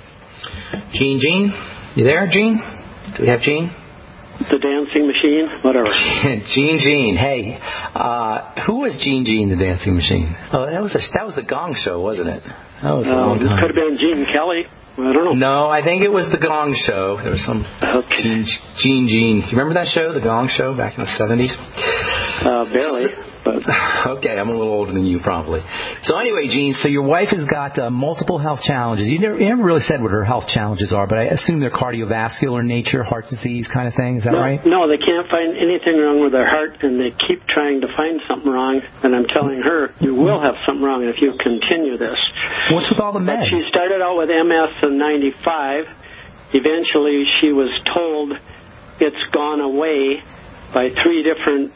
Gene? You there, Gene? Do we have Gene? The dancing machine, whatever. Gene. Hey, who was Gene the dancing machine? Oh, that was the Gong Show, wasn't it? That was a long time. Could have been Gene Kelly. I don't know. No, I think it was the Gong Show. There was some Gene. Do you remember that show, the Gong Show, back in the 70s? Barely. But. Okay, I'm a little older than you probably. So anyway, Gene, so your wife has got multiple health challenges. You never really said what her health challenges are, but I assume they're cardiovascular in nature, heart disease kind of thing. Is that right? No, they can't find anything wrong with their heart, and they keep trying to find something wrong. And I'm telling her, you will have something wrong if you continue this. What's with all the meds? She started out with MS in 95. Eventually, she was told it's gone away by 3 different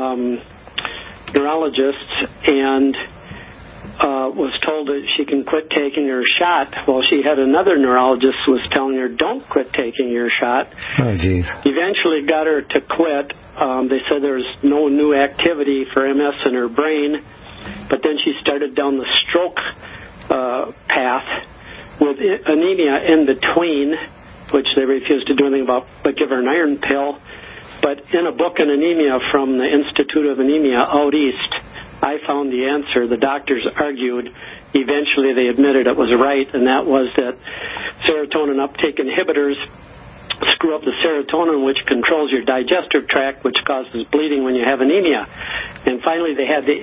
neurologists, and was told that she can quit taking her shot. Well, she had another neurologist who was telling her, don't quit taking your shot. Oh, geez. Eventually got her to quit. They said there was no new activity for MS in her brain, but then she started down the stroke path with anemia in between, which they refused to do anything about, but give her an iron pill. But in a book on anemia from the Institute of Anemia out east, I found the answer. The doctors argued. Eventually they admitted it was right, and that was that serotonin uptake inhibitors screw up the serotonin, which controls your digestive tract, which causes bleeding when you have anemia. And finally they had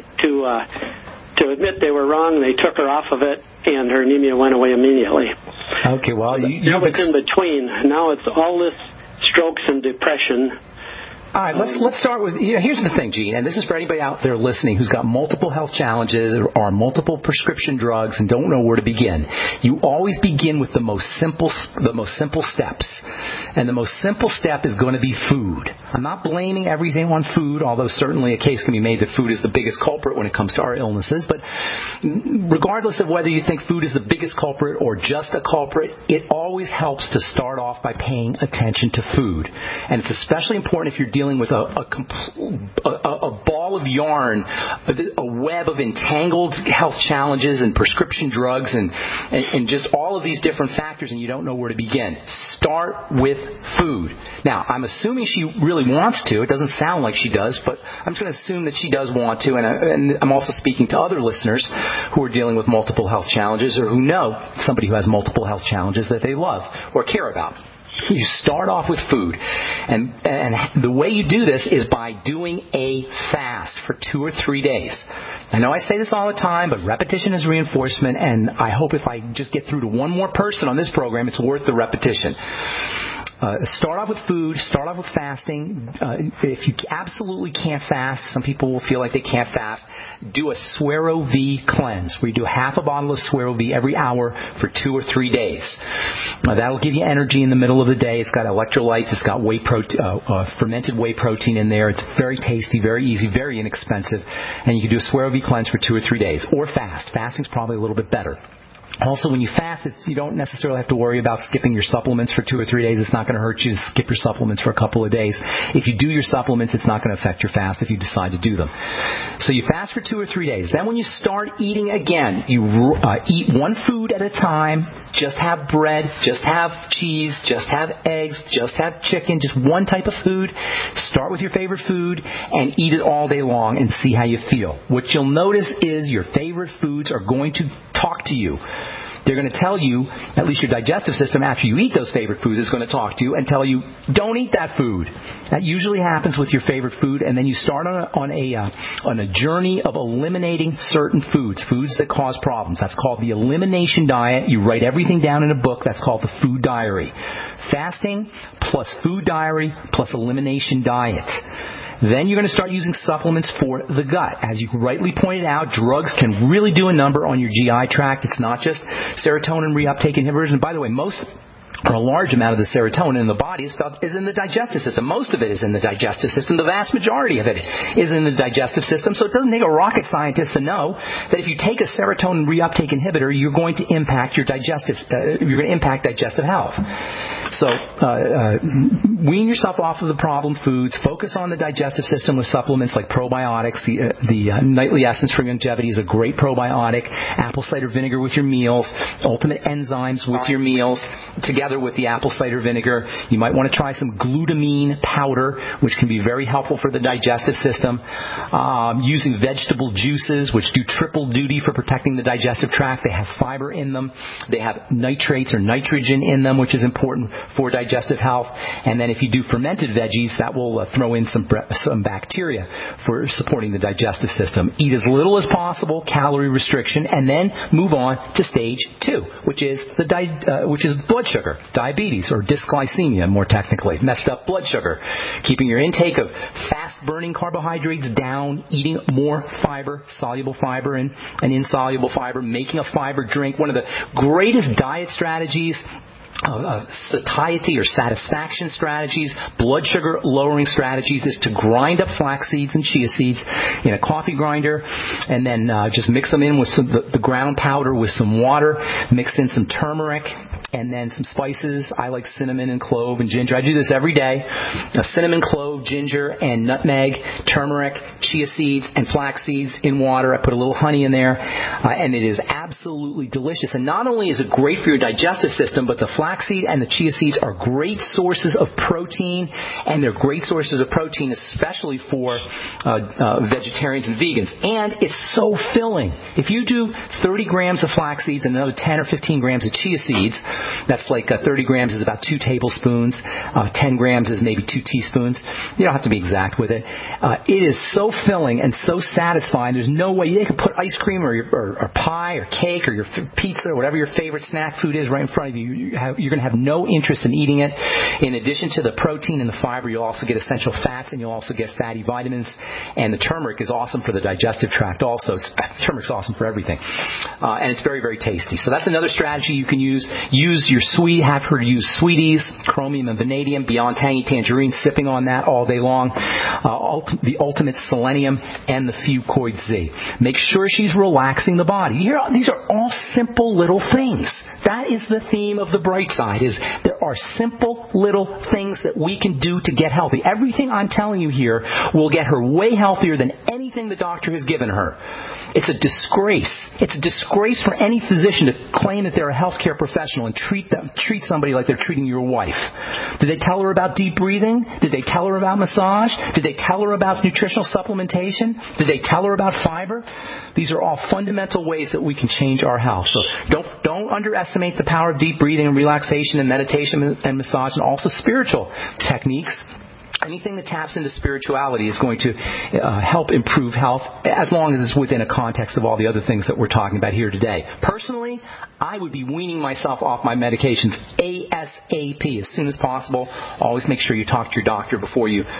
to admit they were wrong. They took her off of it, and her anemia went away immediately. Okay, well, that was in between. Now it's all this strokes and depression. All right, let's start with, here's the thing, Gene, and this is for anybody out there listening who's got multiple health challenges or multiple prescription drugs and don't know where to begin. You always begin with the most simple steps. And the most simple step is going to be food. I'm not blaming everything on food, although certainly a case can be made that food is the biggest culprit when it comes to our illnesses. But regardless of whether you think food is the biggest culprit or just a culprit, it always helps to start off by paying attention to food. And it's especially important if you're dealing with a ball of yarn, a web of entangled health challenges and prescription drugs and just all of these different factors, and you don't know where to begin. Start with food. Now, I'm assuming she really wants to. It doesn't sound like she does, but I'm just going to assume that she does want to, and I'm also speaking to other listeners who are dealing with multiple health challenges or who know somebody who has multiple health challenges that they love or care about. You start off with food, and the way you do this is by doing a fast for 2 or 3 days. I know I say this all the time, but repetition is reinforcement, and I hope if I just get through to one more person on this program, it's worth the repetition. Start off with food, start off with fasting. If you absolutely can't fast, some people will feel like they can't fast, do a Suero V cleanse, where you do half a bottle of Suero V every hour for 2 or 3 days. That'll give you energy in the middle of the day. It's got electrolytes, it's got fermented whey protein in there. It's very tasty, very easy, very inexpensive. And you can do a Suero V cleanse for 2 or 3 days. Or fast. Fasting's probably a little bit better. Also, when you fast, you don't necessarily have to worry about skipping your supplements for 2 or 3 days. It's not going to hurt you to skip your supplements for a couple of days. If you do your supplements, it's not going to affect your fast if you decide to do them. So you fast for 2 or 3 days. Then when you start eating again, you eat one food at a time. Just have bread, just have cheese, just have eggs, just have chicken, just one type of food. Start with your favorite food and eat it all day long and see how you feel. What you'll notice is your favorite foods are going to talk to you. They're going to tell you, at least your digestive system after you eat those favorite foods is going to talk to you and tell you, don't eat that food. That usually happens with your favorite food, and then you start on a journey of eliminating certain foods that cause problems. That's called the elimination diet. You write everything down in a book. That's called the food diary. Fasting plus food diary plus elimination diet. Then you're going to start using supplements for the gut. As you rightly pointed out, drugs can really do a number on your GI tract. It's not just serotonin reuptake inhibitors. And by the way, a large amount of the serotonin in the body is in the digestive system. Most of it is in the digestive system. The vast majority of it is in the digestive system. So it doesn't take a rocket scientist to know that if you take a serotonin reuptake inhibitor, you're going to impact digestive health. So wean yourself off of the problem foods. Focus on the digestive system with supplements like probiotics. The Nightly Essence for Longevity is a great probiotic. Apple cider vinegar with your meals. Ultimate Enzymes with your meals. Together with the apple cider vinegar, you might want to try some glutamine powder, which can be very helpful for the digestive system. Using vegetable juices, which do triple duty for protecting the digestive tract. They have fiber in them. They have nitrates or nitrogen in them, which is important for digestive health. And then if you do fermented veggies, that will throw in some bacteria for supporting the digestive system. Eat as little as possible, calorie restriction, and then move on to stage 2, which is blood sugar, diabetes, or dysglycemia, more technically, messed up blood sugar. Keeping your intake of fast-burning carbohydrates down, eating more fiber, soluble fiber and insoluble fiber, making a fiber drink. One of the greatest diet strategies, satiety or satisfaction strategies, blood sugar lowering strategies, is to grind up flax seeds and chia seeds in a coffee grinder, and then just mix them in with the ground powder with some water, mix in some turmeric, and then some spices. I like cinnamon and clove and ginger. I do this every day. Cinnamon, clove, ginger, and nutmeg, turmeric, chia seeds, and flax seeds in water. I put a little honey in there, and it is absolutely delicious. And not only is it great for your digestive system, but the flaxseed and the chia seeds are great sources of protein, and they're great sources of protein especially for vegetarians and vegans. And it's so filling. If you do 30 grams of flax seeds and another 10 or 15 grams of chia seeds, that's like 30 grams is about 2 tablespoons, 10 grams is maybe 2 teaspoons. You don't have to be exact with it. It is so filling and so satisfying. There's no way you could put ice cream or pie or cake or your pizza or whatever your favorite snack food is right in front of you, you're going to have no interest in eating it. In addition to the protein and the fiber, you'll also get essential fats and you'll also get fatty vitamins. And the turmeric is awesome for the digestive tract also. Turmeric's awesome for everything. And it's very, very tasty. So that's another strategy you can use. Have her use Sweeties, chromium and vanadium, Beyond Tangy Tangerine, sipping on that all day long. The Ultimate Selenium and the Fucoid Z. Make sure she's relaxing the body. These are all simple little things. That is the theme of the Bright Side, is there are simple little things that we can do to get healthy. Everything I'm telling you here will get her way healthier than anything the doctor has given her. It's a disgrace. It's a disgrace for any physician to claim that they're a healthcare professional and treat somebody like they're treating your wife. Did they tell her about deep breathing? Did they tell her about massage? Did they tell her about nutritional supplementation? Did they tell her about fiber? These are all fundamental ways that we can change our health. So don't underestimate the power of deep breathing and relaxation and meditation and massage, and also spiritual techniques. Anything that taps into spirituality is going to help improve health, as long as it's within a context of all the other things that we're talking about here today. Personally, I would be weaning myself off my medications ASAP, as soon as possible. Always make sure you talk to your doctor before you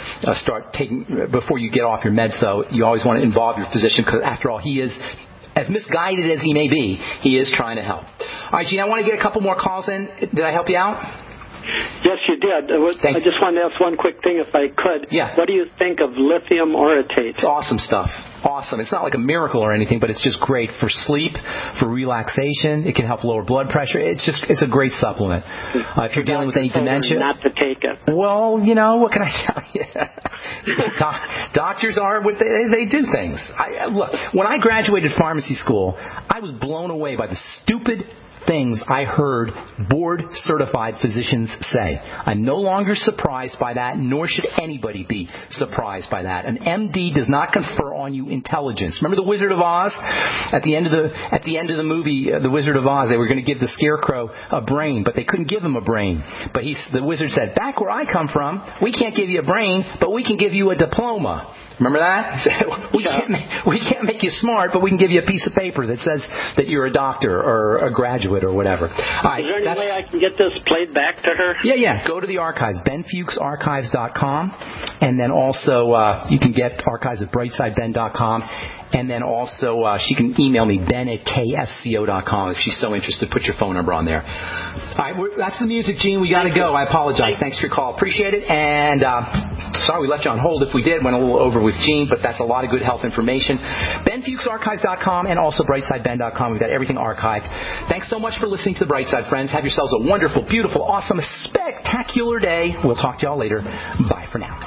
before you get off your meds, though. You always want to involve your physician, because after all, he is, as misguided as he may be, he is trying to help. All right, Gene, I want to get a couple more calls in. Did I help you out? Yes, you did. I just wanted to ask one quick thing, if I could. Yeah. What do you think of lithium orotate? It's awesome stuff. Awesome. It's not like a miracle or anything, but it's just great for sleep, for relaxation. It can help lower blood pressure. It's a great supplement. If you're dealing with any dementia. Not to take it. Well, what can I tell you? Doctors are what they do things. Look, when I graduated pharmacy school, I was blown away by the stupid things I heard board-certified physicians say. I'm no longer surprised by that, nor should anybody be surprised by that. An MD does not confer on you intelligence. Remember the Wizard of Oz? At the end of the movie, The Wizard of Oz, they were going to give the Scarecrow a brain, but they couldn't give him a brain. But the wizard said, "Back where I come from, we can't give you a brain, but we can give you a diploma." Remember that? We can't make you smart, but we can give you a piece of paper that says that you're a doctor or a graduate or whatever. All right, is there any way I can get this played back to her? Yeah. Go to the archives, benfuchsarchives.com, and then also you can get archives at brightsideben.com. And then also she can email me, ben@ksco.com, if she's so interested. Put your phone number on there. All right, that's the music, Gene. We got to go. I apologize. Thanks for your call. Appreciate it. And sorry we left you on hold if we did. Went a little over with Gene, but that's a lot of good health information. benfuchsarchives.com and also brightsideben.com. We've got everything archived. Thanks so much for listening to The Bright Side, friends. Have yourselves a wonderful, beautiful, awesome, spectacular day. We'll talk to y'all later. Bye for now.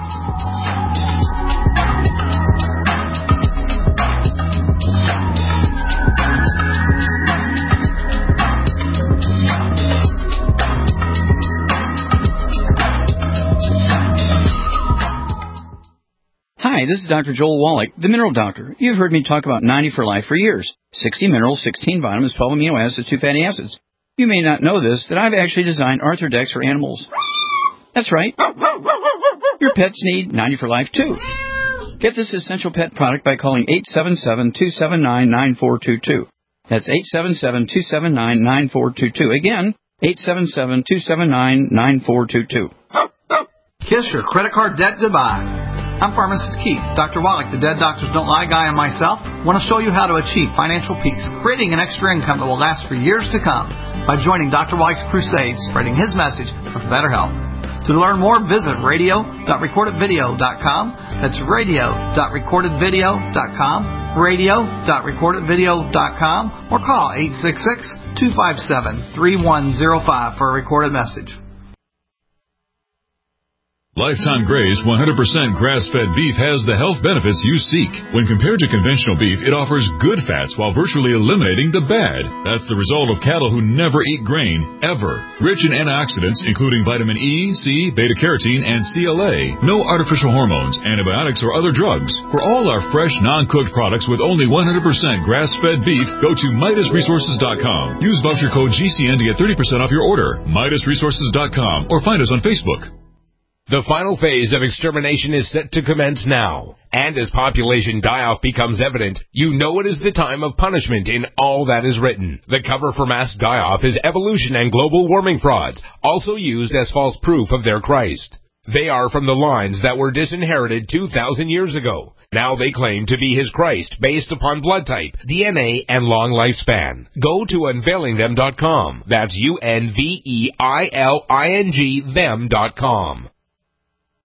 Hi, this is Dr. Joel Wallach, the Mineral Doctor. You've heard me talk about 90 for Life for years. 60 minerals, 16 vitamins, 12 amino acids, 2 fatty acids. You may not know this, that I've actually designed Arthrodex for animals. That's right. Your pets need 90 for Life, too. Get this essential pet product by calling 877-279-9422. That's 877-279-9422. Again, 877-279-9422. Kiss your credit card debt goodbye. I'm Pharmacist Keith. Dr. Wallach, the Dead Doctors Don't Lie guy, and myself want to show you how to achieve financial peace, creating an extra income that will last for years to come by joining Dr. Wallach's crusade, spreading his message of better health. To learn more, visit radio.recordedvideo.com. That's radio.recordedvideo.com, radio.recordedvideo.com, or call 866-257-3105 for a recorded message. Lifetime Graze 100% grass-fed beef has the health benefits you seek. When compared to conventional beef, it offers good fats while virtually eliminating the bad. That's the result of cattle who never eat grain, ever. Rich in antioxidants, including vitamin E, C, beta-carotene, and CLA. No artificial hormones, antibiotics, or other drugs. For all our fresh, non-cooked products with only 100% grass-fed beef, go to MidasResources.com. Use voucher code GCN to get 30% off your order. MidasResources.com, or find us on Facebook. The final phase of extermination is set to commence now. And as population die-off becomes evident, you know it is the time of punishment in all that is written. The cover for mass die-off is evolution and global warming frauds, also used as false proof of their Christ. They are from the lines that were disinherited 2,000 years ago. Now they claim to be his Christ based upon blood type, DNA, and long lifespan. Go to unveilingthem.com. That's UNVEILING them.com.